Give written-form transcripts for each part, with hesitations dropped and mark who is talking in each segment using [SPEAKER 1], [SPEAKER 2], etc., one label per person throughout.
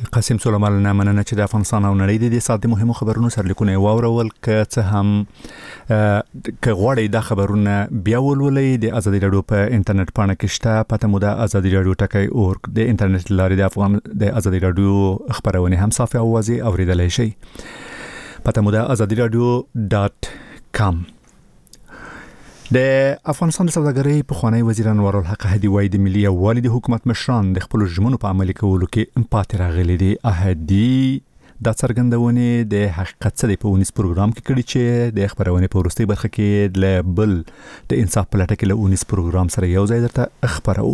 [SPEAKER 1] قاسم سلیمان نه مننه چې د افغانستان او نړۍ د دې ساعت د مهمو خبرونو سرلیکونه واورول که څه هم که غواړئ دا خبرونه بیا ولولئ د ازادي راډیو په انټرنیټ پاڼه کې شته پته مو د ازادي راډیو ټکی اورګ د انټرنیټ لارې د ازادي راډیو خبرونه هم صافي او واضح اوریدلای شئ پته مو د azadiradyo.com د افغانستان د سوداګرۍ پخوانی وزیر انور الحق هدی وای د ملي یووالي د حکومت مشران د خپل ژمنو په عملي کولو کې پاتې راغلي دي. هدی د څرګندونې د حقیقت څخه په ونیس پروګرام کې کړي چې د خبرونه په وروستي برخه کې د بل د انصاف پلټه کې له ونیس پروګرام سره یو ځای درته خبرو.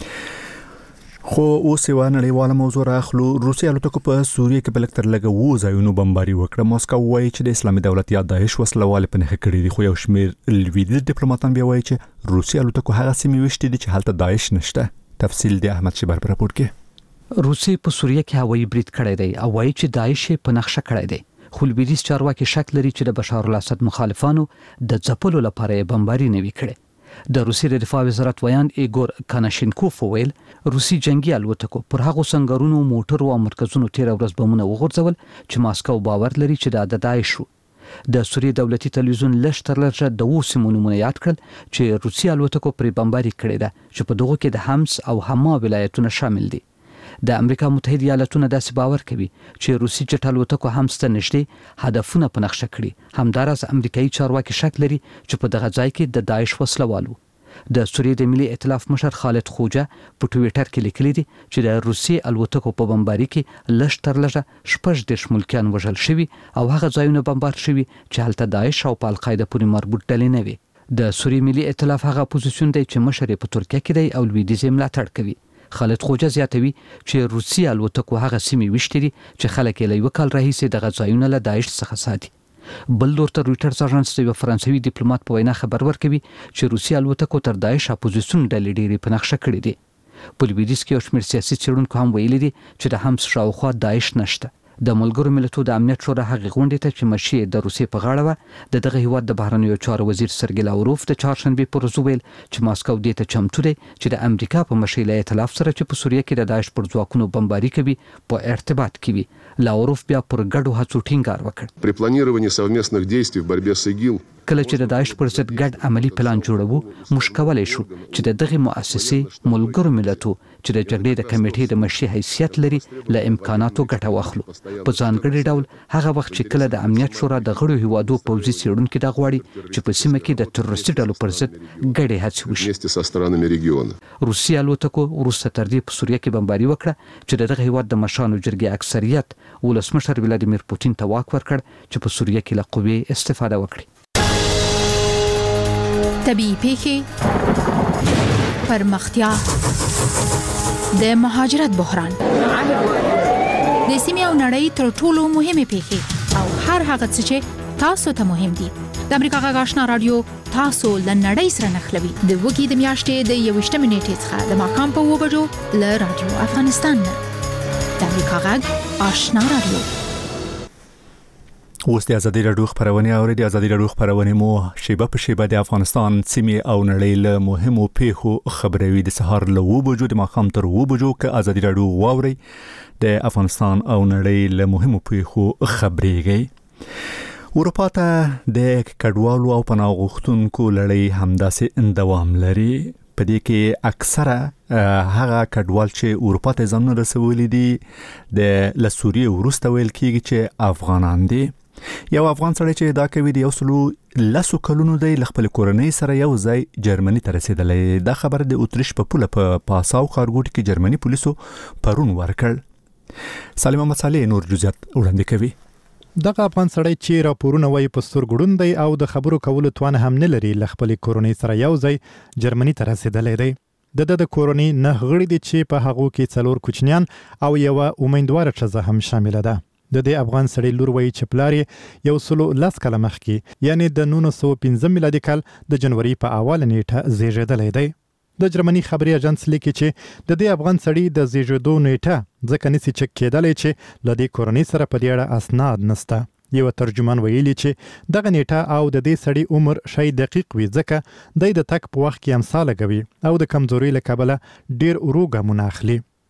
[SPEAKER 1] خو اوس یو نړیواله موضوع راخلو. روسیا الوتکو په سوریه کې بلک تر لګه وو ځایونو بمباري وکړه. ماسکو وایي چې د اسلامي دولت یا داعش وسلواله په نخښه کړی دي خو یو شمیر لویدیځ ډیپلوماټان بیا وایي چې روسیا الوتکو هغه سیمې وشتي دي چې هلته داعش نشته. تفصیل د احمد شبر پر راپور کې.
[SPEAKER 2] روسي په سوریه کې هوایي برید کړی دی او وایي چې داعش په نخښه کړی دی. خو لویدیځ چارواکي شک لري چې د بشار الاسد مخالفانو د ځپلو لپاره بمباري نه وی کړي. د روسي د دفاع وزارت ویان ایګور کاناشینکوف ویل روسي جنگي الوتکو پر هغه څنګهونو موټرو او مرکزونو تیر ورځ بمونه وغورځول چې ماسکو باور لري چې دا د داعش وو. د سوریې دولتي تلویزیون لشترلرجه د وسیمونو یاد کړل چې روسي الوتکو پر بمباري کړې ده چې په دغه کې د حمص او حما ولایتونه شامل دي. د امریکا متحده ایالاتونو داسې باور کوي چې روسي جټ الوتکو حمص ته نږدې هدفونه په نقشه کړي. همدارس امریکایي چارواکي شک لري چې په دغه ځای کې د داعش وسلوالو. د سوریې د ملي ائتلاف مشر خالد خوجه په ټویټر کې لیکلي دي چې د روسي الوتکو په بمباري کې لشترلرجه 18 ملکیان وژل شوي او هغه ځایونه بمبار شوي چې هلته داعش او القاعده پورې مربوط ډلې نه وي. د سوریې ملي ائتلاف هغه اپوزیسیون دی چې مشر په ترکیه کې دی او لویدیځ ملاتړ کوي. خالد خوجه زیاتوي چې روسي الوتکو هغه سیمې وشتي دي چې خلک یې له یو کال راهیسې دغه ځایونه له داعش څخه ساتي. بل ورته رويټرز اژانس د فرانسوي ډیپلوماټ په وینا خبر ورکوي چې روسي الوتکو تر داعش اپوزیسیون ډلې ډېرې په نقشه کړې دي. په لویدیځ کې یو شمېر سیاسي څېړونکو هم ویلي دي چې د حمص شاوخوا داعش نشته. د ملګرو ملتونو د امنیت شورا هغې غونډې ته چې مشي د روسیې په غاړه وه د دغه هیواد د بهرنیو چارو وزیر سرګی لاوروف د چهارشنبې پر ورځ ویل چې ماسکو دې ته چمتو دی چې د امریکا په مشي له ائتلاف سره چې په سوریه کې د داعش پر ځواکونو بمباري کوي په ارتباط کې وي. لاوروف بیا پر ګډو هڅو ټینګار وکړ.
[SPEAKER 3] При планировании совместных действий в борьбе с ИГИЛ
[SPEAKER 2] کله چې د داعش پر ضد ګډ عملی پلان جوړوو موږ کولای شو چې د دغه مؤسسې ملګرو ملتونو چې د جګړې د کمیټې د مشي حیثیت لري له امکاناتو ګټه واخلو. په ځانګړي ډول هغه وخت چې کله د امنیت شورا د غړو هیوادو پوځي څېړونکي دا غواړي چې په سیمه کې د تروریستي ډلو پر ضد ګډې هڅې وشي. روسي الوتکو وروسته تر دې په سوریه کې بمباري وکړه چې دغه هیواد د مشرانو جرګې اکثریت ولسمشر ولادیمیر پوتین ته واک ورکړ چې په سوریه کې له قوې استفاده وکړي.
[SPEAKER 4] طبیعي پیښې، پرمختیا، د مهاجرت بحران، د سیمې او نړۍ تر ټولو مهمه پیښې او هر هغه څه چې تاسو ته مهم دي. د امریکا غږ آشنا رادیو تاسو له نړۍ سره نښلوي. د وګړي د میاشتې د 21 نیټې څخه د ماښام په 2 بجو له رادیو افغانستان نه. د امریکا غږ آشنا رادیو.
[SPEAKER 1] اوس د ازادي راډیو خبرونه او د ازادي راډیو خبرونه مو شیبه په شیبه د افغانستان سیمې او نړۍ له مهمو پیښو خبروي. د سهار له 2 بجو د ماښام تر 2 بجو کې ازادي راډیو واوري د افغانستان او نړۍ له مهمو پیښو خبريږي. اروپا ته د کډوالو او پناه غوښتونکو لړۍ همداسې دوام لري. په دې کې اکثره هغه کډوال چې اروپا ته ځان رسولي دي د لسوریې وروسته ویل کېږي چې افغانان دي. یو افغان سړی چې دا کوي د 110 کلونو دی خپل کورنۍ سره یو ځای جرمني ته رسیدلی. دا خبر د اتریش په پوله په پاساو ښارګوټي کې جرمني پولیسو پرون ورکړ. سالم احمد صالح نور جزئیات وړاندې کوي.
[SPEAKER 5] دغه افغان سړی چې راپورونه وایي په سترګړون دی او د خبرو کولو توان هم نه لري خپل کورنۍ سره یو ځای جرمني ته رسیدلی دی. د کورنۍ نه غړي دي چې په هغو کې 4 کوچنیان او یو امیندواره ښځه هم شامل ده. د دې افغان سړی لور وایي چې پلار یې 110 کاله مخکې یعنی د 1915 میلادي کال د جنوري په اوله نیټه زیږیدلی دی. د جرمني خبري اژانس لیکي چې د دې افغان سړی د زیږیدو نیټه ځکه نسی چک کېدلی چې د دې کورنۍ سره په دې اړه اسناد نشته. یو ترجمان ویلي چې دغه نیټه او د دې سړی عمر شای دقیق وي ځکه د تک په وخت کې امثال کوي او د کمزوري له کبله ډیر ورو ګامونه اخلي.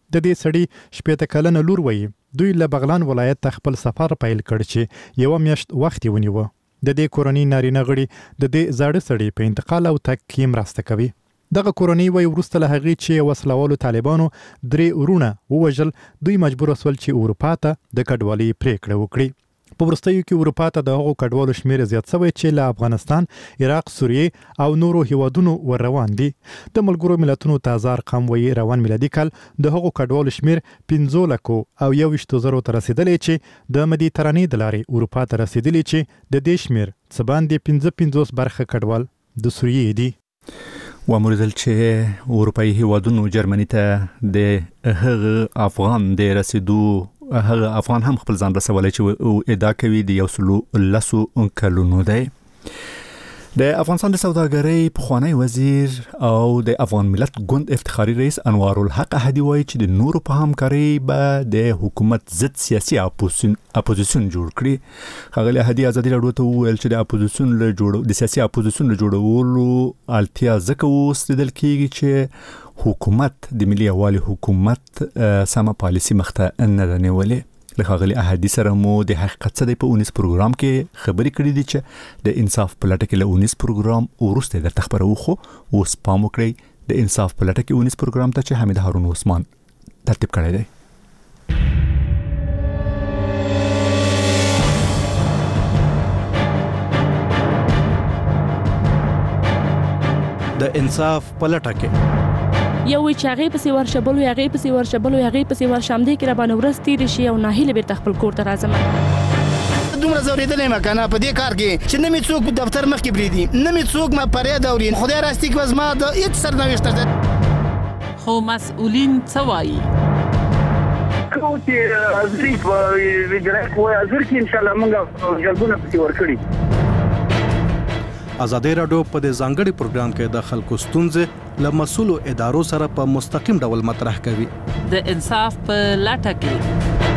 [SPEAKER 5] د دې سړي 18 کلنه لور وایي دوی له بغلان ولایت ته خپل سفر پیل کړ چې یو میاشت وخت یې ونیو. د دې کورنۍ نارینه غړي د دې زاړه سړي په انتقال او تګ کې مرسته کوي. دغه کورنۍ وایي وروسته له هغې چې وسلوالو طالبانو 3 ورونه ووژل دوی مجبور شول چې اروپا ته د کډوالۍ پریکړه وکړي. په وروستیو کې اروپا ته د هغو کډوالو شمېر زیات شوی چې له افغانستان، عراق، سوریې او نورو هیوادونو ور روان دي. د ملګرو ملتونو تازه ارقام وایي روان میلادي کال د هغو کډوالو شمېر 15 لکو او 21,000 ته رسیدلی چې د مدیترانې د لارې اروپا ته رسیدلی چې د دې شمېر څه باندې 55 برخه کډوال د سوریې دي.
[SPEAKER 1] وموردل چې اروپایي هیوادونو جرمني ته د هغه افغان د رسیدو هغه افغان هم خپل ځان رسولای چې ادعا کوي د 110 کلونو دی. د افغانستان د سوداګرۍ پخوانی وزیر او د افغان ملت ګوند افتخاري رئیس انوار الحق احدي وایي چې د نورو په همکارۍ به د حکومت ضد سیاسي اپوزیسیون جوړ کړي. ښاغلي احدي ازادي راډیو ته وویل چې د سیاسي اپوزیسیون له جوړولو اړتیا ځکه اوس لیدل کېږي چې حکومت د ملي یووالي حکومت سمه پالیسي مخته نه ده نیولې. له ښاغلي احدي سره مو د حقیقت څه دی په اونیس پروګرام کې خبرې کړې دي چې د انصاف په لټه کې له اونیس پروګرام وروسته درته خبرو خو اوس پام وکړئ د انصاف په لټه کې اونیس پروګرام ته چې حمید هارون عثمان ترتیب کړی دی.
[SPEAKER 6] د انصاف په لټه کې
[SPEAKER 7] یو چې هغه پسې ورشبلو هغه پسې ورشبلو هغه پسې ورشمدي کې را باندې ورستې رشي او ناهیله به خپل کور ته راځم.
[SPEAKER 8] دومره زوریدلې مکانه په دې کار کې چې نه می څوک دفتر مخ کې بریدي نه می څوک ما پرې دوري خدای راستي کې وزما د هیڅ سرنوشت ده.
[SPEAKER 9] خو مسؤلین څه وایي؟
[SPEAKER 10] کوتي ازریک وګړه کوی ازریک ان شاء الله موږ جلبونه پکې ورکړي.
[SPEAKER 6] ازادي راډیو په دې ځانګړي پروګرام کې د خلکو ستونزې له مسؤلو ادارو سره په مستقیم ډول مطرح کوي.
[SPEAKER 9] د انصاف په لټه کې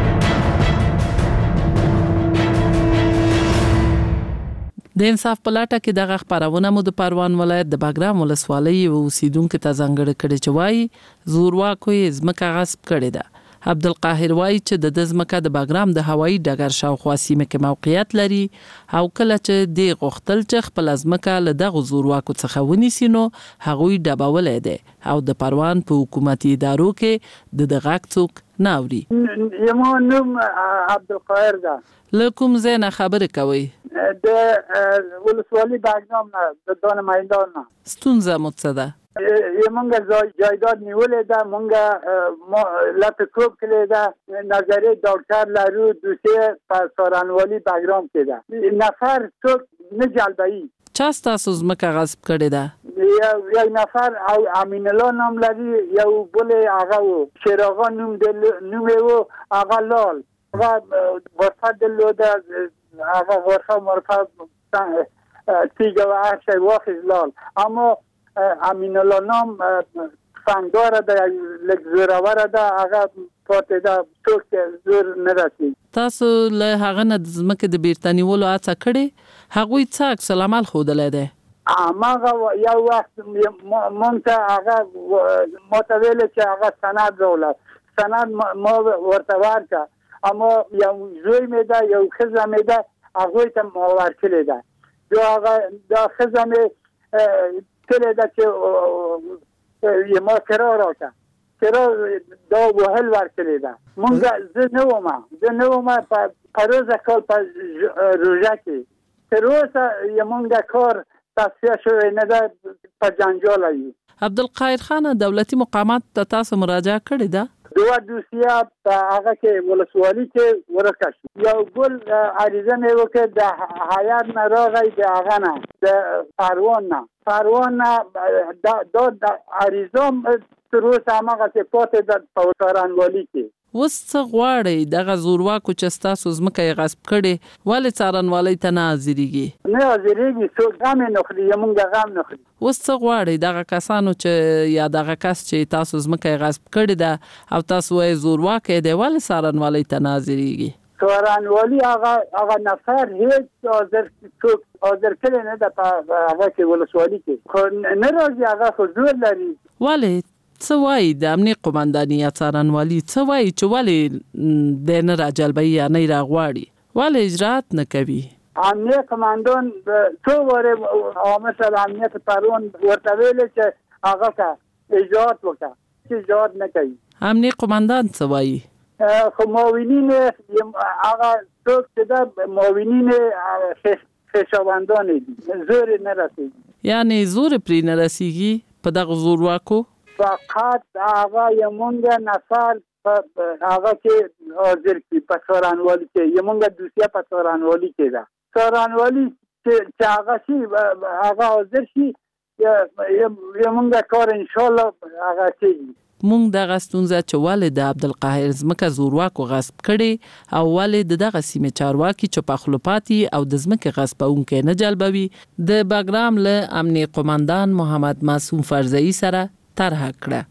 [SPEAKER 9] د انصاف په لټه کې دغه خبرونه مو د پروان ولایت د باګرام ولسوالۍ اوسیدونکو ته ځانګړي کړي چې وایي زورواکو یې ځمکه غصب کړې ده. عبدالقاهر وایي چې د ځمکه د باګرام د هوایي ډګر شاوخوا سیمه کې موقعیت لري او کله چې د غختل چې خپل ځمکه له دغه زورواکو څخه ونیسي نو هغوی ډبولې ده او د پروان په حکومتي ادارو کې د غاک څوک ناوري.
[SPEAKER 10] یمو نوم عبدالقاهر ده.
[SPEAKER 9] لکم زنه خبره کوي
[SPEAKER 10] د ولسوالۍ باګرام نه د دونه میدان نه
[SPEAKER 9] ستونزه متصده
[SPEAKER 10] یمونږ جایداد نیولې ده مونږ لته کوب کړې ده نظری ډاکټر لارو دوسیه په سورانوالي باګرام کې ده نفر څوک نه جلبایي.
[SPEAKER 9] چا ستاسو ځمکه غصب کړې ده؟
[SPEAKER 10] یو نفر او امین الله نام لري یو بل هغه شیراغا نوم و هغه لال هغه غرفه دلوده هغه غرفه مرفه تیگه و هر شی واخیز لال اما امین الله نام فنگدار ده لک زورور ده هغه پاتې ده څوک زور نه رسي.
[SPEAKER 9] تاسو له هغه نه د ځمکې د بیرتنیولو هڅه کړې هغوی څه عکس العمل ښودلی دی؟
[SPEAKER 10] هغه یو وخت مونږ ته هغه ماته ویل چې هغه سند راوړه سند ما ورته ورکړه اما یو زوی مې ده یو ښځه مې ده هغوی ته ما ورکړې ده جو هغه دا ښځه مې کړې ده چې ما کرا راکړه کرا دا وهل ورکړې ده مونږ زه نه وم په روزه کال په روژه کې تر اوسه مونږ کار تصفیه شوی نه ده په جنجال یې.
[SPEAKER 9] عبدالقاهر خان دولتي مقامات ته تاسو مراجعه کړې ده؟
[SPEAKER 10] دوه دوسیه په هغه کې ولسوالۍ کې ورکړ شو یو بل عریضه مې وکړه د هیات نه راغی د هغه نه د پروان نه دا عریضه تر اوسه هماغسې پاتې ده په څارنوالۍ کې.
[SPEAKER 9] اوس څه غواړئ دغه زورواکو چې ستاسو ځمکه یې غصب کړې ولې څارنوالۍ ته نه حاضرېږي؟
[SPEAKER 10] نه حاضرېږي څوک غم یې نه خوري زموږ غم نه خوري.
[SPEAKER 9] اوس څه غواړئ دغه کسانو چې یا دغه کس چې تاسو ځمکه یې غصب کړې ده او تاسو وایئ زورواکی دی ولې څارنوالۍ ته نه حاضرېږي؟
[SPEAKER 10] څارنوالي هغه نفر هیڅ څوک حاضر کړی نه ده په هغه کې ولسوالۍ کې خو نه راځي هغه خو زور لري.
[SPEAKER 9] ولې څه وایي د امنیه قومنداني یا څارنوالي څه وایي چې ولې د نه راجلبوي یا نه راغواړي ولې اجرات نه کوي
[SPEAKER 10] امنیه قومندان څو واره مثلا امنیت پرون ورته ویل چې هغه کا اجرات وکړه چې اجرات نه کوي
[SPEAKER 9] امنیه قومندان څه وایي
[SPEAKER 10] خو معاونین هغه څوک چې د معاونین خیشاوندان دي زور نه رسیږي
[SPEAKER 9] یعنی زور پرې نه رسیږي په دغه زورواکو
[SPEAKER 10] فقط هغه یمونګه نفر هغه کې حاضر کی په څارنوالي کې یمونګه دوسیه په څارنوالي کې ده څارنوالي چې هغه شي هغه حاضر شي یمونګه کار ان شاء الله هغه کوي
[SPEAKER 9] مونږ دغه ستونزه چې والد عبدالقاهر زمکه زورواکو غصب کړي او والد دغه سیمه چارواکي چې په خلوپاتي او د زمکه غصبونکو نه جلبوي د باګرام له امنیه قومندان محمد معصوم فرزئی سره طرح کړه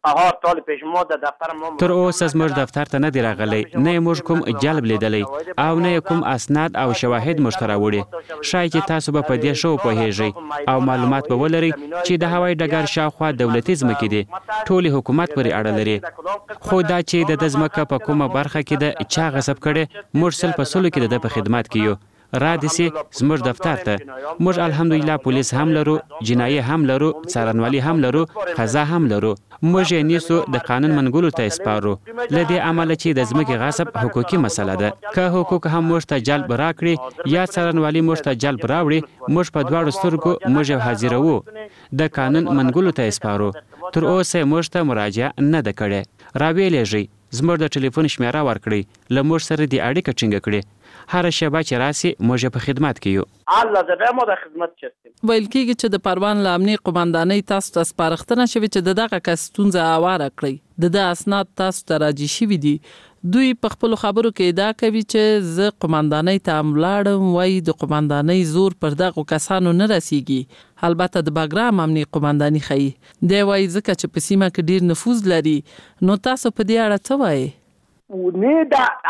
[SPEAKER 11] تر اوسه زموږ دفتر ته نه دی راغلی نه موږ کوم جلب لیدلی او نه کوم اسناد او شواهد مشترا وړي شاید چې تاسو به په دې شو پوهیږئ او معلومات به ولرئ چې د هوایي ډګر شاوخوا دولتي ځمکې دي ټولې حکومت پورې اړه لري خو دا چې د ځمکه په کومه برخه کې د چا غصب کړي موږ سل په سلو کې د په خدمت کې یو را دي سي زموږ دفتر ته موږ الحمدلله پولیس هم لرو جنایي هم لرو څارنوالي هم لرو قضا هم لرو موږ یې نیسو د قانون منګولو ته سپارو لدې عمله چې د ځمکې غصب حقوقي مسله ده که حقوق هم موږ ته جلب راکړي یا څارنوالي موږ ته جلب راوړي موږ په دواړو سترګو موږ حاضرو د قانون منګولو ته سپارو تر اوسه موږ ته مراجعه نه ده کړې راویلېږي زموږ د ټلیفون شمیره ورکړي له موږ سره د اړیکه ټینګه کړي هر شبا چې راسي موږ په خدمت کې یو
[SPEAKER 12] الله زه مو د خدمت چستم
[SPEAKER 9] ویل کېږي چې د پروان له امنیه قومندانۍ تاسو ته سپارښتنه شوې چې دغه کس ستونزه هواره کړئ د اسناد تاسو ته راجع شوي دي دوی په خپل خبرو کې ادعا کوي چې زه قومندانۍ ته ملاړم وایي د قومندانۍ زور پر دغه کسانو نه رسیږي البته د باګرام امنیه قومنداني ښیي دی وایي ځکه چې په سیمه کې ډیر نفوذ لري نو تاسو په دې اړه څه وایي
[SPEAKER 12] نه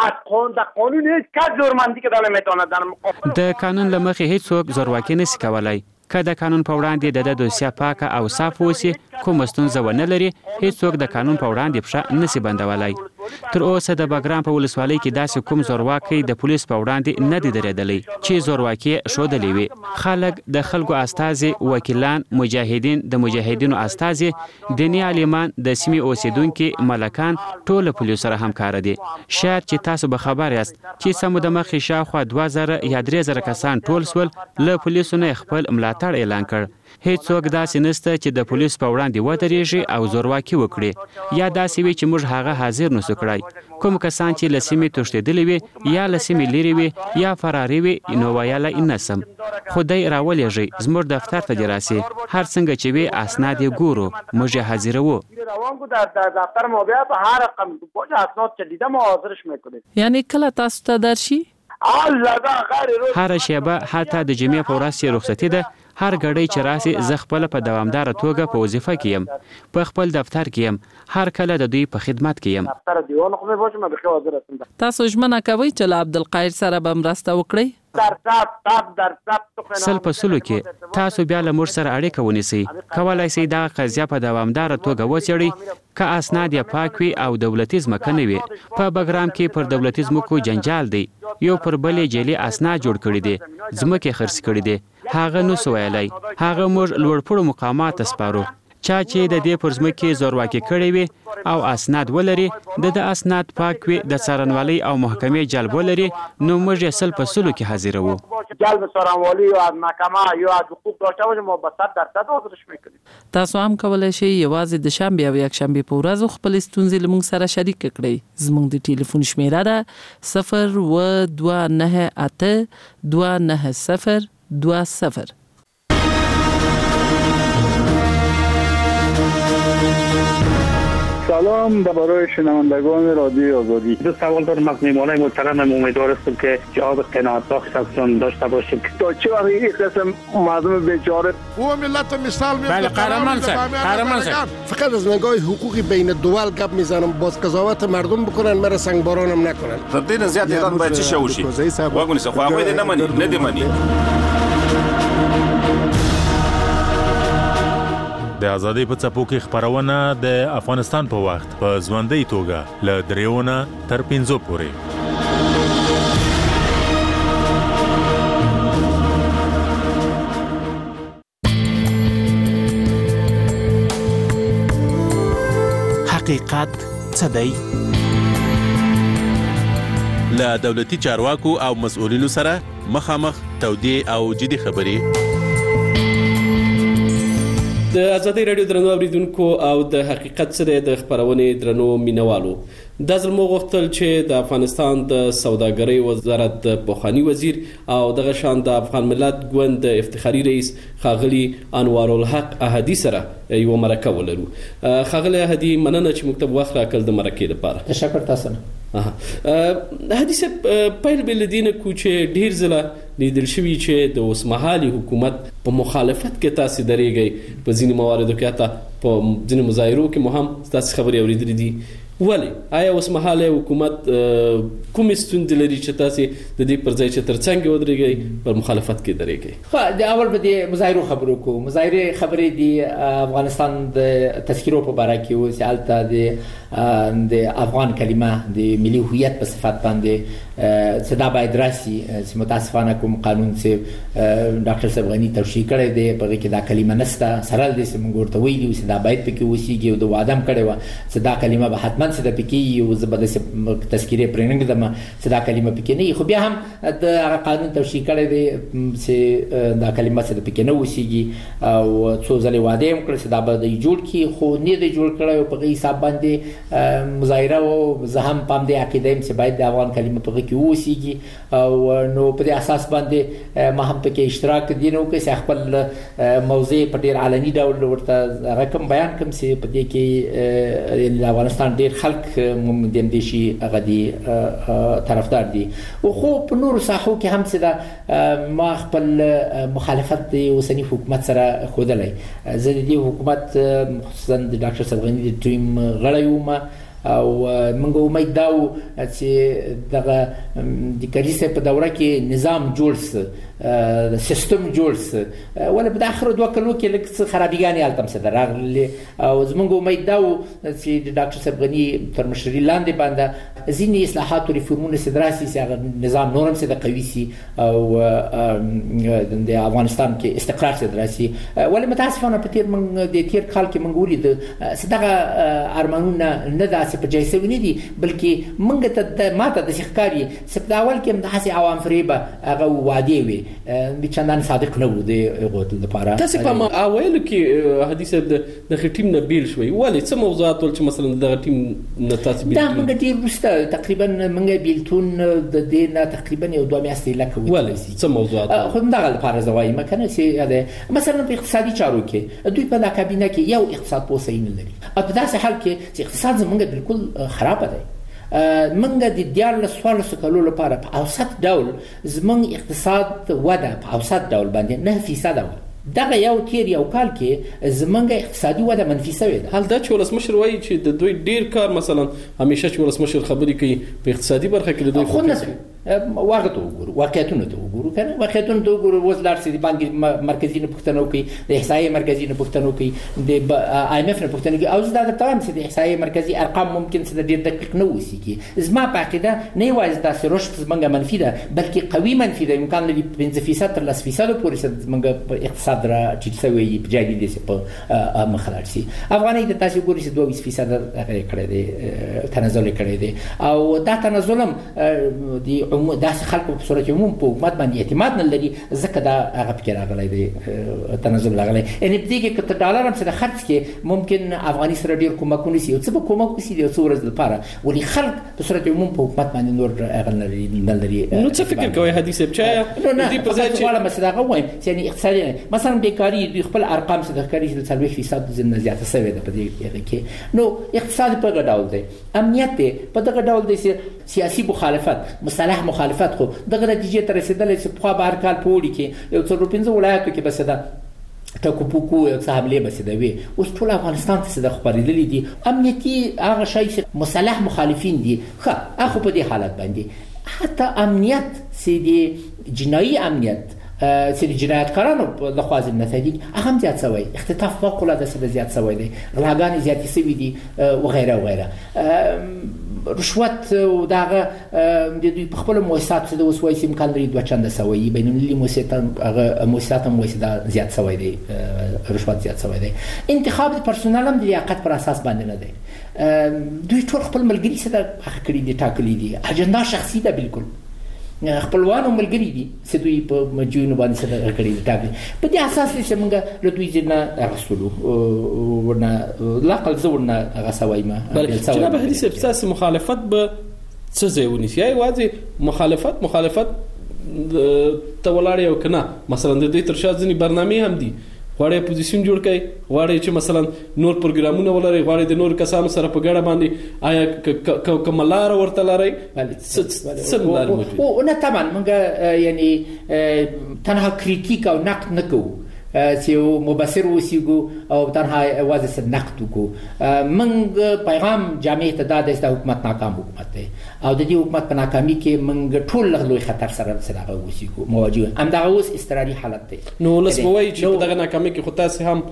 [SPEAKER 12] د قانون هیڅ کس زورمندی که نمیتونه
[SPEAKER 11] د قانون له مخې هیڅوک زورواکي نشي کولای که د قانون په وړاندې د دوسیه پاکه او صاف وسی کوم ستونزه ونه لري هیڅوک د قانون په وړاندې پښه نشي بندولای تر اوسه د باګرام په ولسوالۍ کې داسې کوم زورواکي د پولیس په وړاندې نه دي درېدلی چې زورواکي شودلې وي خلک د خلکو استازي وکیلان مجاهدین د مجاهدینو استازي دیني عالمان د سیمې اوسیدونکو ملکان ټول پولیس سره همکار دي شاید چې تاسو به خبر یاست چې سمو د مخې شاوخوا 2000 یا 3000 کسان ټول سول له پولیسو نه خپل ملاتړ اعلان کړ هیڅوک داسې نشته چې د پولیس په وړاندې ودرېږي او زورواکي وکړي یا داسې وي چې موږ هغه حاضر نشو کړای کوم کسان چې له سیمې تښتېدلي وي یا له سیمې لرې وي یا فراري وي نو ویلی یې نشم خدای راولېږي زموږ دفتر ته دې راسي هر څنګه چې وي اسناد یې ګورو موږ یې حاضروو
[SPEAKER 12] روان کو در دفتر ما بیا په هر رقم پوج اسناد چې دیدم حاضرش میکنید
[SPEAKER 9] یعنی کله تاسو ته درشي
[SPEAKER 11] هر شیبه حتی د جمعې په ورځ چې رخصتي ده هر غړی چې راسي زه خپل په دوامدار توګه په وظیفه کې یم په خپل دفتر کې یم هر کله د دوی په خدمت کې یم
[SPEAKER 12] دفتر دیوان خو به ما بخیر حاضر هستم
[SPEAKER 9] تاسو ژمنه کوئ چې له عبدالقاهر سره به مرسته وکړئ
[SPEAKER 11] سل په سلو کې تاسو بیا له موږ سره اړیکه ونیسئ کولای شئ دغه قضیه په دوامداره توګه وڅېړئ که اسناد یې پاک وي او دولتي ځمکه نه وي په بګرام کې پر دولتي ځمکو جنجال دی یو پر بلې جعلي اسناد جوړ کړي دي ځمکې خرڅ کړي دي هغه نو سویلای هغه موږ لوړپوړو مقامات سپارو چا چې د دې پر ځمکې زورواکي کړی وي او اسناد ولري د اسناد پاک وي د څارنوالۍ او محکمې جلب ولري نو موږ یې سل په سلو کې حاضروو
[SPEAKER 12] جلب څارنوالۍ او از محکمه یا از حقوق داشته باشه ما به 100% حاضرش میکنیم
[SPEAKER 9] تاسو هم کولای شئ یوازې د شنبه او یکشنبه په ورځو خپل ستونزې له موږ سره شریک کړئ زموږ د ټلیفون شمیره ده 02982902020
[SPEAKER 10] سلام برای شنوندگان رادیو آزادی.
[SPEAKER 13] دو سوال دارم از میهمانای محترمم امیدوار هستم که جواب قناعت بخش ازشون داشته باشیم.
[SPEAKER 10] تا چه وقت این قسم مردم بیچاره
[SPEAKER 14] او ملت مثال میاد.
[SPEAKER 15] بله قهرمان سر.
[SPEAKER 14] فقط از نگاه حقوقی بین دول گپ میزنم باز قضاوت مردم بکنن مرا سنگبارانم نکنن.
[SPEAKER 16] تر دې زیات ایران باید څه شوشي واګونی څه خو هغه نه مني نه دی مني
[SPEAKER 17] د ازادۍ په څپو کې خبرونه د افغانستان په وخت په ژوندۍ توګه ل 3 نه تر 5 پورې.
[SPEAKER 18] حقیقت څه دی؟ له دولتي چارواکو او مسؤلینو سره مخامخ تودې او جدي خبرې.
[SPEAKER 19] د ازادي رادیو درنو اوریدونکو او د حقیقت سره د خبرونې درنو مینوالو، د ظلمو غوښتل چې د افغانستان د سوداګرۍ وزارت د پوخانی وزیر او دغه شان د افغان ملت ګوند افتخاري رئیس خاغلی انوار الحق احدی سره یو مرکه ولرو. خاغلی احدی مننه چې مکتب وخت راکړل د مرکې لپاره.
[SPEAKER 20] تشکر تاسو نه.
[SPEAKER 19] حدیث پیل بلدینه کو چې ډیر ځله لیدل شوی چې د اوسمهالي حکومت په مخالفت کې تاسو درېږئ په ځینې مواردو کې، حتی په ځینې مظاهرو کې مو هم تاسو خبرې اورېدلې دي. ولی آیا اوسمهاله حکومت کوم ستوندې لري چې تاسو د دې پر ځای چې ترڅنګ ودرېږئ پر مخالفت کې درېږئ؟
[SPEAKER 20] خو د اول به د مظاهرو خبرو کو. مظاهره خبرې د افغانستان د تذکیرو په اړه کې او سیالته د افغان کلمه د ملي هویت په صفت باندې صدا باید راسي چې متاسفانه کوم قانون چې ډاکټر صبغنی توشیح کړی دی په کې دا کلمه نسته سره د سیمګور ته ویلي چې دا باید پکې وسیږي او د وادم کړي و چې دا کلمه به حتما چې د پکې یو زبده تذکیره پرنګ دمه چې دا کلمه پکې نه خو بیا هم د قانون توشیح کړی دی چې دا کلمه چې د پکې نه وسیږي او څو ځلې واده هم کړی چې دا به د جوړ کی خو نه د جوړ کړی په حساب باندې مظاهره او زهم پام دی عقیده چې باید د افغان کلمه په کې وسیږي او نو په اساس باندې ما هم پکې اشتراک دینو کې خپل موضوع په ډیر علني ډول ورته رقم بیان کوم چې په دې کې د افغانستان ډیر خلک ممدن دي شي هغه دي طرفدار دي او خو په نور ساحو کې هم څه ما خپل مخالفت د اوسنی حکومت سره خودلای. زه د دې حکومت خصوصا د ډاکټر صبغنی د ټیم غړی وم او موږ امید دا و چې دغه د کریسه په دوره کې نظام جوړ سي، سیستم جوړ سي، ولې په اخر 2 کلو کې لکه خرابېګانې التم سره راغلي او زموږ امید دا و چې د ډاکټر صبغنی تر مشرۍ لاندې باندې ځینې اصلاحات او ریفورمونه سدراسي چې نظام نورم سره قوي سي او د افغانستان کې استقرار سدراسي. ولې متاسفانه په تیر من د تیر کال کې موږ ولید صدقه ارمانونه نه دا په جایسه ونی دي بلکې موږ ته ماته د ښکاری سپداول کې د حسي عوام فریبه هغه وادي وي د چندان صادق نه و د غوتل لپاره.
[SPEAKER 19] تاسو په اول کې حدیث د ټیم نه بیل شوي ولې څه موضوعات ول چې مثلا د ټیم نه تاسو بیل
[SPEAKER 20] دا موږ ډیر وسته تقریبا موږ بیلتون د دې نه تقریبا یو 2 میاشتې لکه
[SPEAKER 19] ولې څه موضوعات
[SPEAKER 20] خو دا لپاره زوای مکنه چې مثلا په اقتصادي چارو کې دوی په کابینه کې یو اقتصاد پوسین لري په داسې حال کې چې اقتصاد زمونږ بالکل خراب دی. منګه د 14 کلو لپاره په اوسط ډول زمونږ اقتصاد وده په اوسط ډول باندې 9% دغه یو تیر یو کال کې زمونږ اقتصادي وده منفي شوې ده.
[SPEAKER 19] حال دا چې ولسمشر وایي چې د دوی ډیر کار مثلا همیشه چې ولسمشر خبرې کوي په اقتصادي برخه کې دوی
[SPEAKER 20] خو نه واقعیتونه وګورو کنه واقعیتونه ته وګورو وز لار سي بانک مرکزي نه پښتنو کوي د احصایې مرکزي نه پښتنو کوي د آی ایم اف نه پښتنو کوي او زه دا تمام سي د احصایې مرکزي ارقام ممکن څه ډیر دقیق نه وسی کی زما په عقیده نه وایي دا رشد زمونږ منفي ده بلکې قوي منفي ده امکان لري 5% تر 10% پورې زمونږ په اقتصاد را چټسوي په جادي دي په مخالف سي افغاني د تاسو ګوري چې 22% هغه کړی دی تنازل کړی دی او دا تنازلم دی داسې خلکو په صورت عموم په حکومت باندې اعتماد نه لري ځکه دا هغه فکر راغلی دی تنازل راغلی ان دې کې کته ډالر هم سره خرڅ کې ممکن افغاني سره ډیر کومکونه سي او څه به کومک وسی دی څو ورځې لپاره ولې خلک په صورت عموم په حکومت باندې نور هغه نه لري.
[SPEAKER 19] نو څه فکر کوي حدیث صاحب چې
[SPEAKER 20] دې په ځای چې والا مسله غوایم چې یعنی اقتصادي مثلا بیکاری د خپل ارقام سره ښکاری چې 30% زنه زیاته شوی ده په دې کې نو اقتصاد په ډول دی امنیت په دغه ډول دی سیاسي مخالفت مصالح مخالفت خو دغه نتیجې ته رسیدل چې په بهر کال په وړي کې یو څو 15 ولایتو کې بس ده ټکوپوکو یو څه حمله بس ده وي اوس ټول افغانستان ته د خبرېدلې دي امنیتي هغه شای چې مصالح مخالفین دي خو هغه په دې حالت باندې حتی امنیت سي دي جنایي امنیت چې د جنایتکارانو له خوا ځنه تدي هغه هم زیات شوی اختطاف فوق العاده سره زیات شوی دی غلاګانې زیاتې شوي دي وغیره وغیره رشوت او دغه د دوی په خپل مؤسسات د اوس وایي امکان لري دوه چنده شوی بین المللي مؤسسات هم وایي دا زیات شوی دی رشوت زیات شوی دی انتخاب د پرسونل هم د لیاقت پر اساس باندې نه دی دوی ټول خپل ملګري سره حق کړی دي ټاکلي دي اجنډا شخصي ده بالکل خپلوان او ملګري دي چې دوی په مجونو باندې سره کړی دي ټاکلي په دې اساس چې موږ له دوی ځنه رسولو ورنه لا قل زورنا غسوي ما
[SPEAKER 19] جناب حدیث اساس مخالفت به څه ځای ونیسي واځي مخالفت تولاړي او کنه مثلا د دې ترشا ځنی برنامه هم دي غواړي پوزیشن جوړ کړي غواړي چې مثلا نور پروګرامونه ولري غواړي د نور کسانو سره په ګډه باندې آیا کوملار ورته لري څه
[SPEAKER 20] او نه طبعا موږ یعنی تنها کریټیک او نقد نه کوو چې مبصر وسیګو او تنها واځي سره نقد وکړو موږ پیغام جامع ته دا د حکومت ناکام حکومت دی او د دې حکومت په ناکامي کې موږ ټول لوی خطر سره وسیګو مواجه هم دا اوس استراري حالت دی
[SPEAKER 19] نو لسبوي چې دغه ناکامي کې خو تاسو هم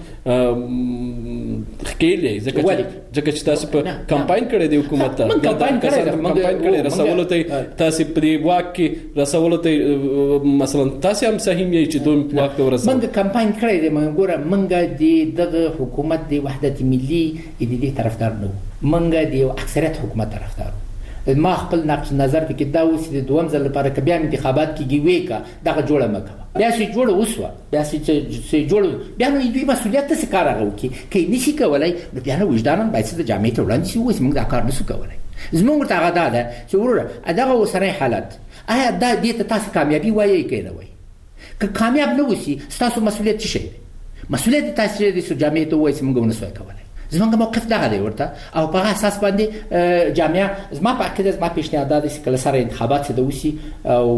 [SPEAKER 19] خېلې ځکه چې تاسو په کمپاین کړی دی حکومت ته کمپاین کړی رسولو ته تاسو په واک کې رسولو ته مثلا تاسو هم صحیح یې چې دوی واک ته ورسول
[SPEAKER 20] موږ کمپاین کړی دی موږ موږ د حکومت د وحدت ملي د طرفدار نه موږ د اکثریت حکومت طرفدار ما خپل نظر په کې دا اوس د دوم ځل لپاره کې بیا انتخابات کېږي وېکا دغه جوړه مکه بیا چې جوړه وسوه بیا چې جوړه بیا نو دوی مسؤلیت څه کار راغو کې نشي کولای نو بیا نو وجدانن باید د جامعې ته وړاندې شي اوس موږ دا کار نشو کولای زموږ ته غدا ده چې وروره دغه وسره حالت آیا دا دې ته تاسو کامیابی وایي کې نه وایي که کامیاب نه وسی تاسو مسؤلیت څه شي مسؤلیت تاسو د جامعې ته وایي چې موږ ونسوي کولای زمونږ موقف دغه دی ورته او په اساس باندې جامعه زما په کې زما پیشنهاد دي چې کله سره انتخابات د وسی او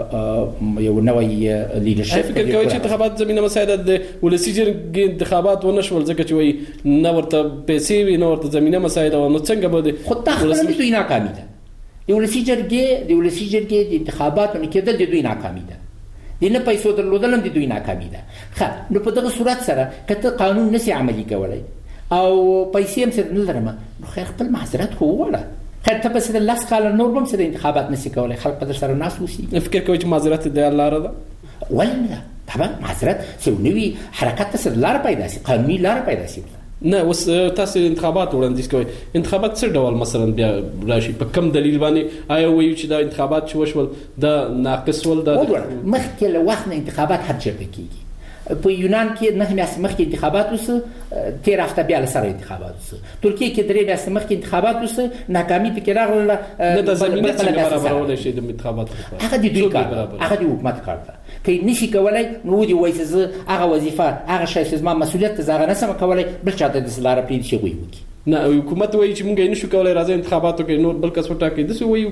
[SPEAKER 20] یو نوې لیدرشپ
[SPEAKER 19] فکر کوي چې انتخابات زمينه مساعده د ولسی جرګې انتخابات ونشول ځکه چې وایي نو ورته پیسې وي نو ورته زمينه مساعده نو څنګه به
[SPEAKER 20] خو تاسو د دوی ناکامي ده د ولسی جرګې د انتخاباتو کېدل د دوی ناکامي ده د نه پیسو درلودل هم د دوی ناکامي ده خو نو په دغه صورت سره کته قانون نشي عملي کولای او پیسې هم سره نه لرم نو خیر خپل معذرت خو وړه خیر ته پس د لاس کال نور هم سره انتخابات نشي کولای خلک په سره ناس وسی
[SPEAKER 19] فکر کوي چې معذرت د الله را ده
[SPEAKER 20] ولنه طبعا معذرت څو نوی حرکت سره لار پیدا شي قانوني لار پیدا شي
[SPEAKER 19] نه وس تاسو انتخابات وړاندیز کوي انتخابات څه ډول مثلا بیا راشي په کم دلیل باندې آیا وایي چې دا انتخابات چې وشول دا ناقص ول دا
[SPEAKER 20] مخکې له وخت نه انتخابات هر چیرته کیږي په یونان کې نه میاشتې مخکې انتخابات وسه 13 هفته بیا سره انتخابات وسه ترکیه کې 3 میاشتې مخکې انتخابات وسه ناکامي پکې راغله
[SPEAKER 19] نه د زمينه څنګه برابرول شي د انتخاباتو
[SPEAKER 20] هغه د دوی کار هغه د حکومت کار ده کې نشي کولای نو دی وایي چې هغه وظیفه هغه شی چې ما مسؤلیت زغه نه سم کولای بل چاته د سلاره پری شي وي
[SPEAKER 19] نه حکومت وایي چې موږ نشو کولای راځي انتخاباتو کې نور بل کس وټاکي د څه وایي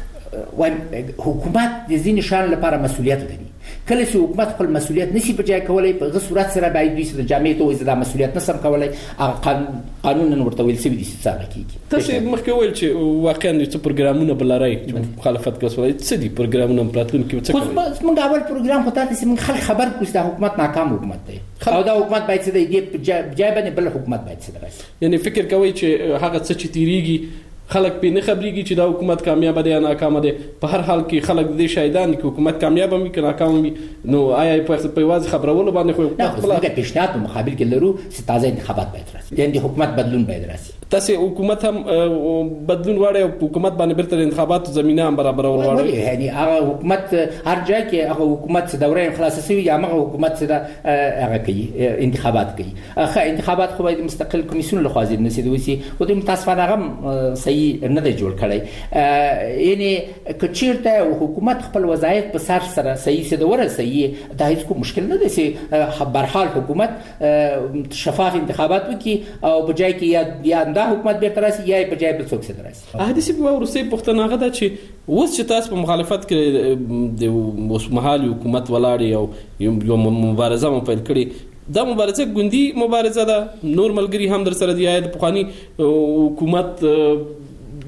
[SPEAKER 20] حکومت د ځینې شان لپاره مسؤلیت لري کله چې حکومت خپل مسؤلیت نشي په ځای کولای په غو صورت سره باید دوی سره جامعې ته وایي دا مسؤلیت نسم کولای قانون ورته ویل سوي دي چې څنګه کیږي
[SPEAKER 19] تاسو مخکې ویل چې واقعا څه پروګرامونه بلاري چې مخالفت کوي څه دي پروګرامونه پراتون کې څه
[SPEAKER 20] کوي موږ اول پروګرام خو تاسو موږ خلک خبر کوو چې حکومت ناکام حکومت دی او دا حکومت باید څه دی ځای باندې بل حکومت باید څه دی
[SPEAKER 19] یعنی فکر کوي چې هغه څه چې تیریږي خلک په نه خبريږي چې دا حکومت کامیاب دی یا ناکام دی په هر حال کې خلک دې شاهدان چې حکومت کامیاب وي که ناکام وي نو آیا په واځ خبرولو باندې خو
[SPEAKER 20] خپل پیشنهاد مقابل کې لرو چې تازه انتخابات باید راشي یعنی حکومت بدلون باید راشي
[SPEAKER 19] تاسو حکومت هم بدلون واړی او حکومت باندې برتر انتخابات زمينه هم برابرول واړی
[SPEAKER 20] یعنی هغه حکومت هر ځای کې هغه حکومت دوره خلاص شوی یا هغه حکومت هغه کوي انتخابات کوي اخه انتخابات خو باید مستقل کمیسیون له خوا ځینې سي دوی او د متاسفانه هم صحیح نه دی جوړ کړی یعنی کچیرته حکومت خپل وظایف په سر سره صحیح سي دوره صحیح دا هیڅ کوم مشکل نه دی چې برحال حکومت شفاف انتخابات وکي او بجای کې یا دا حکومت به تراسي یا په ځای بل څوک سره راسي
[SPEAKER 19] حدیث په ورسې پښتنه غدا چې اوس چې تاسو په مخالفت کې د اوس محلي حکومت ولاړ یو مبارزه مو پیل کړې دا مبارزه ګوندی مبارزه ده نور ملګری هم در سره دی د پخوانی حکومت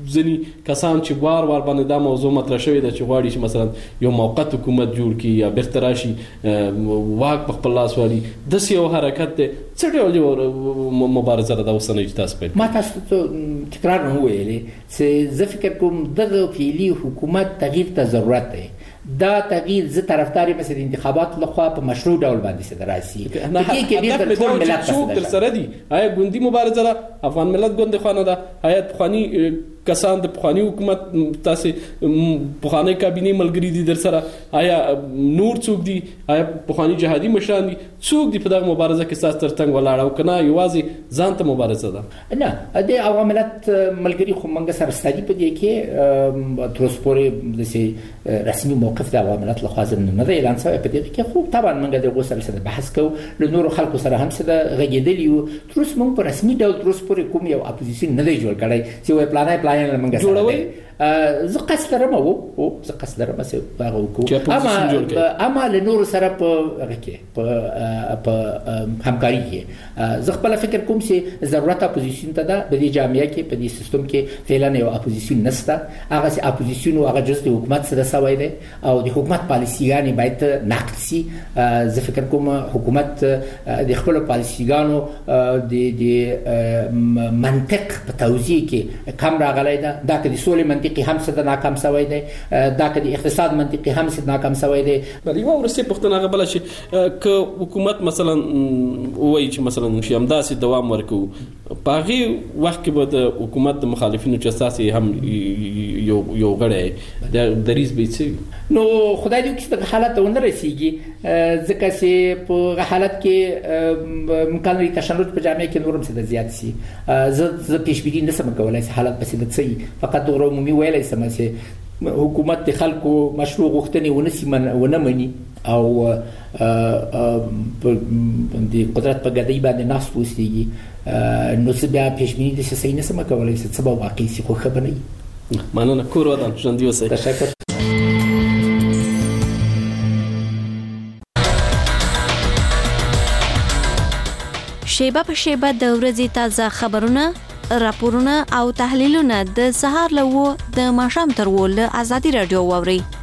[SPEAKER 19] ځنی کسان چې وار باندې دا موضوع مطرح شوې ده چې غواړي چې مثلا یو موقت حکومت جوړ کړي یا بیرته راشي واک په خپل لاس والی د یو حرکت ته څه ډول مبارزه ده اوسنۍ چې تاسو په
[SPEAKER 20] ما تاسو ته تکرار نه ویلې چې زه فکر کوم دغه فعلی حکومت تغییر ته ضرورت دی دا تغییر زه طرفدار یم چې د انتخابات لخوا په مشروع ډول باندې صدر راشي کې ډیر ټول ملت
[SPEAKER 19] څوک در سره دي آیا ګوندی مبارزه ده افغان ملت ګوند خانه ده آیا پخوانی کسان د پخوانی حکومت تاسو پخوانی کابینه ملګری دي در سره آیا نور څوک دي آیا پخوانی جهادي مشران دي څوک دي په دغه مبارزه کې ساس ترڅنګ ولاړ او کنه یوازې ځان ته مبارزه ده
[SPEAKER 20] نه د افغان ملت ملګری خو منګه سره ستدي په دې کې تر اوسه پورې د رسمي موقف د افغان ملت لخوا نه دی اعلان شوی په دې کې خو طبعا منګه د غوسه سره بحث کوو له نورو خلکو سره هم سره غږیدلی یو تر اوسه موږ په رسمي ډول تر اوسه پورې کوم یو اپوزیشن نه دی جوړ کړی چې وای پلان لمنګه جوړوي زه قصد لرم زه قصد لرم چې هغه وکړو اما له نورو سره په هغه کې په همکاري کې زه خپل فکر کوم چې ضرورت اپوزیشن ته ده د دې جامعه کې په دې سیستم کې فعلا یو اپوزیشن نشته هغه چې اپوزیشن او هغه جز د حکومت سره سوي دي او د حکومت پالیسیګانې باید نقد شي زه فکر کوم حکومت د خپل پالیسیګانو د منطق په توزیع کې کم راغلی ده دا کې د سولې منطقي هم څه ناکام شوی دی دا کې د اقتصاد منطقي هم څه ناکام شوی دی
[SPEAKER 19] یو ورسته پښتنه غبل شي ک حکومت مثلا وایي چې مثلا شي همداسې دوام ورکو پاغي وخت کې به د حکومت د مخالفینو چې اساسي هم یو غړی د دریز به څه
[SPEAKER 20] نو خدای دې چې حالت ونه رسیږي ځکه چې په حالت کې مکالمې تشنج په جامعه کې نورم څه زیات شي زه پیشبینی نشم کولای چې حالت بسې د څه فقط د عمومي ویلای سم چې حکومت د خلکو مشروع غوښتنې ونه مني او د قدرت په ګدۍ باندې ناس پوسیږي نو څه بیا پیشبینی د څه نه سم کولای چې څه به واقعي شي خو خبر نه
[SPEAKER 19] مننه کور ودان ژوندي اوسئ
[SPEAKER 20] تشکر
[SPEAKER 21] شیبه په شیبه د ورځې تازه خبرونه راپورونه او تحلیلونه د سهار له 9 د ماښام تر 10 له آزادي رادیو واوري